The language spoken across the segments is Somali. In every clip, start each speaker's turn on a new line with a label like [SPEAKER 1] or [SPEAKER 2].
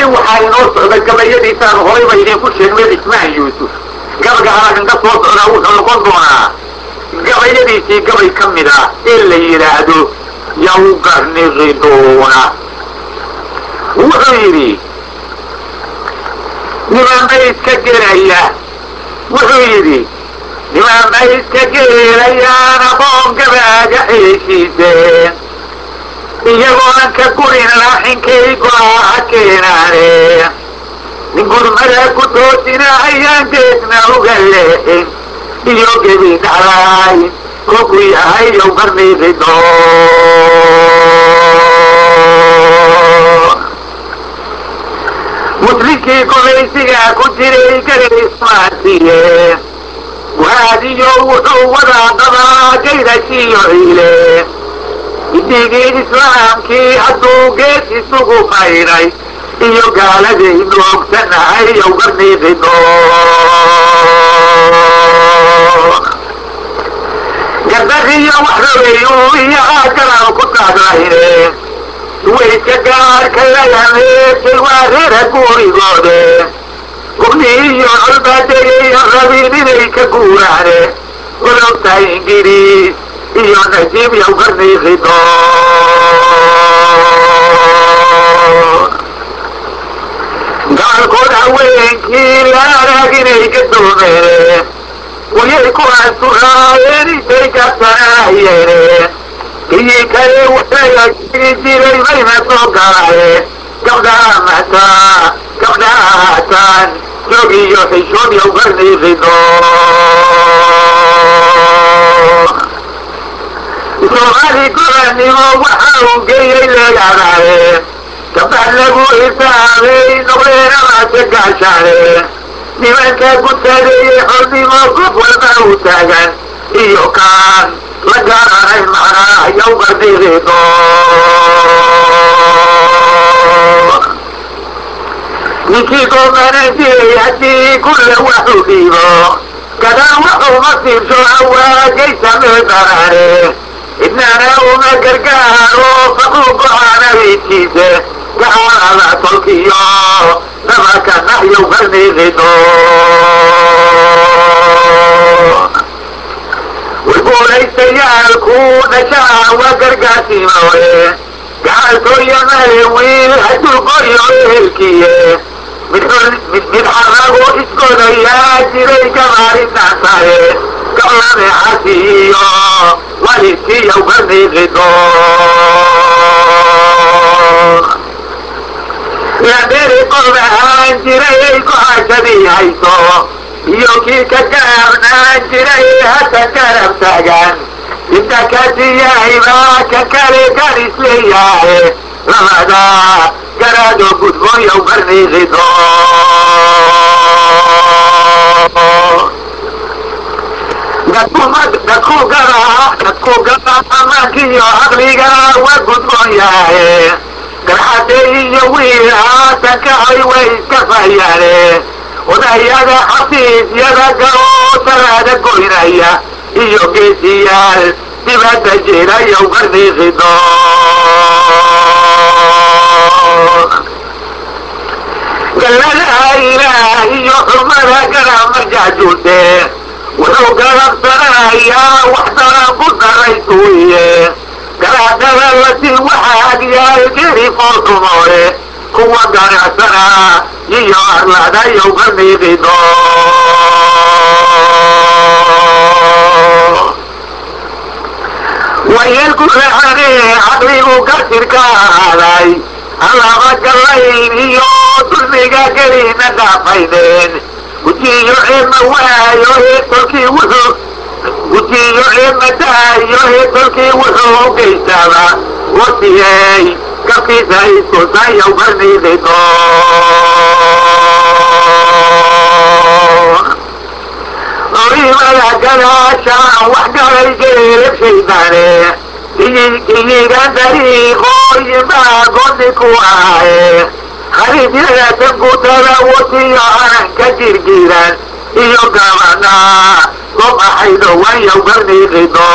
[SPEAKER 1] وحالي نوصل قبل يدي كان غريبا يدين كل شيء ويدي اسمه يوسف قبل قهرك انت صوت عراوس ونقول دونا قبل يدي سي قبل يكمل اللي يرادو يوقرني غدونا وحيري لمن بيت كجرية وحيري لمن بيت كجرية نبوم قبل جحيشيسين iyagoona ka gurin laaxinkaygoa hakeenaane nin gurmada ku toosina ayaan geedna uga leexin iyo gebi dhaclaay kolku yahay yow qarnidido muslinkii golaysigaa ku jiray garay ismaartiye waadiyo wuxuu wadaa qabaa gaydashiyo ciile idigii islaamkii hadduu geed isugu mayray iyo gaaladaynu ogsanahay yow qarnidido gardadiyo waxrogeeyuu iyahaa galaal ku taaglayne wayska gaarka layameesay waa reera guurigoode gubni iyo colbaadegay rabin inay ka guuraane ologtahay ingiriis iyo najiib yow qarnidido gaalkood haweenkii la arag inay gadoomeen wayay ku ansuraayeen intay kabsanaayeen kii kale waxaga jiri jiray bayna soo galaayeen gabdhaataan joog iyo xishood yow qarnidido soomaali gobanimo waxa uu geeyey leegadaye gabdhax lagu isaabay noqdeenamaase gaashaane nimanka gutadeeye xornimo qof walba u taagan iyo kaan la garanay macnaa yow qarnidido ninkii goomanan jiray haddii kulle waxu dhiibo kadaan waxuu masiibsho hawaagaysamee daraane idnana uma gargaaro faquu go-aana wiidkiise gacaada tolkiyo dhabarka naxyow qarnidido warguulaystayaalku dhashaa waa gargaarsiimoole gacaltooya male wiil hadduu qoyo ehelkiye mid xarago isgodayaa jiray gamaarintaantaye gablabe xasiiyo walidkii yow qarnidido ladheri qob ahaan jiray go-aashadii hayso iyo kii ka gaabnaan jiray hata garab taagan inta kasiyahybaa ka kale gar isleeyahe labada garaado gudboon yow qarnidido dadku garaa amaankiyo aqliga waa gudboon yahe garxade iyo wiil haatan kacay way iska fahyaane odayada xafiisyada galoo salaada goynaya iyo geesiyaal dibadda jira yow qarnidido gallada ilaah iyo xurmada garab marjaajuute wuxuu garabsanayaa wax daran ku daraysuuye garaadada lasii waxaad yahay geri foolxumoole kuwa ganacsanaa iyo arlada yow qarnidido wayelku raxanee caqligu gasirka ahaaday allaba gallayn iyo dulmiga gelina dhaafayneen gujiyo ceebma waayo heetolkii wuxuu gujiyo ceebma daayo heetolkii wuxuu u geystaaba wasiyey gabkiisa iskusan yow qarnidido orimada gadaashaan wax galay geelab shaydaane iyigan dariiqooyinbaa goni ku ahaye hariibyada tangutada wasiyo aranka jirgiran iyo gabana gobaxaydo wan yow qarnidido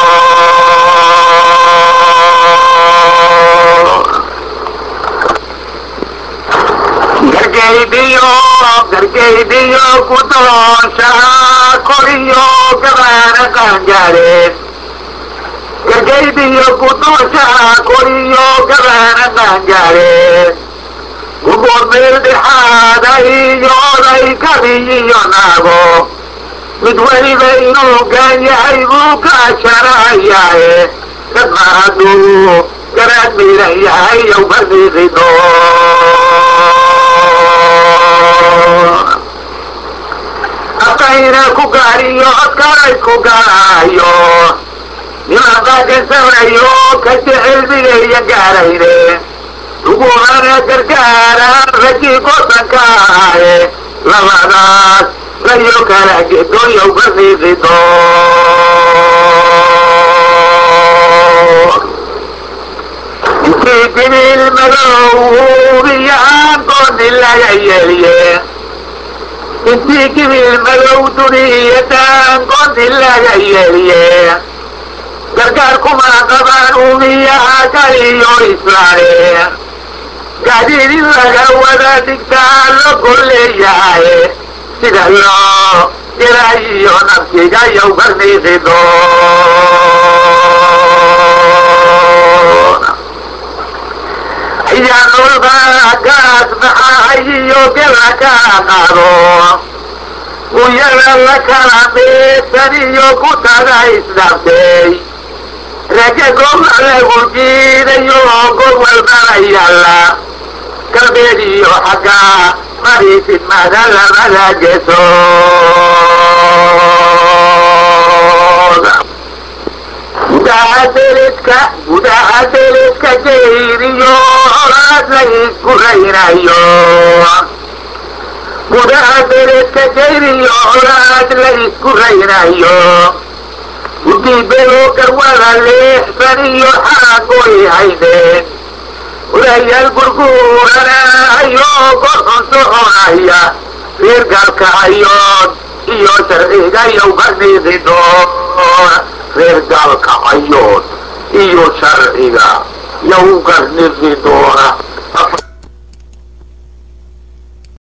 [SPEAKER 1] gargaydiyo gudoonshaha koriyo gabaana qaangaareen gargaydiyo gudoonshaha koriyo gabaana qaangaareen gubood meel dhexaada iyo oday gabiyiyo naago mid weliba inuu gaan yahay buu kaashanayaaye dadma hadduu garaad miiran yahay yow barniiqido afkayna ku gaariyo codkanay ku gaarayo niman baagansanayo ka jecel bigaya gaarayne ugumana gargaaraan ragii goosanka ahaye labadaas rayo kala gedo yow barniiqido intii jibil madow huubiyaan gooni laga yeeliye intii jibil madow duniyadaan gooni laga yeeliye gargaar kuma qabaan uumiyaha galiyo islaane gaadiid in laga wada dhigtaa logo leeyahay sida loo jiraayiyo nafsiga yow barniiqido ayaa noolba gaas maxaayiyo gela ka qaado uyada la kala meedsan iyo ku taga isdhaftay raja gooba lagu jiidayo gob walbana yaalla galbeed iyo xagga marisid mada labada geesood gudaha deledka jayriyo olaad la isku raynayo gudaha deledka jayriyo olaad la isku raynayo udiibelo garwada leexsan iyo xaagoy haydeen ulayaal gurguuranayo gorxun soconaya reer gaalkacayood iyo sharciga yow barniiqido reer gaalkacayood iyo sharciga yow garniqi doona